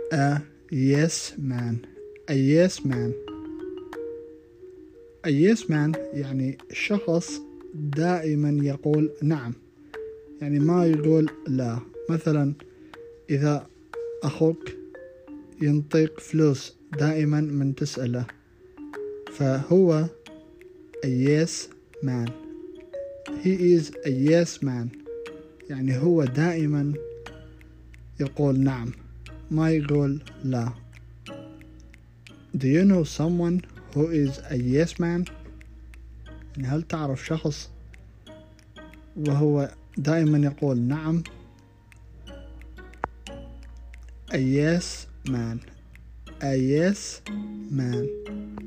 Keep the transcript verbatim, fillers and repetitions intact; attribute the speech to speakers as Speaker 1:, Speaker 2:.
Speaker 1: a yes man. a yes man a yes man يعني شخص دائما يقول نعم، يعني ما يقول لا. مثلا إذا أخوك ينطيك فلوس دائما من تسأله، فهو a yes man. he is a yes man، يعني هو دائما يقول نعم، ما يقول لا. Do you know someone who is a yes man؟ يعني هل تعرف شخص وهو دائما يقول نعم؟ a yes man. a yes man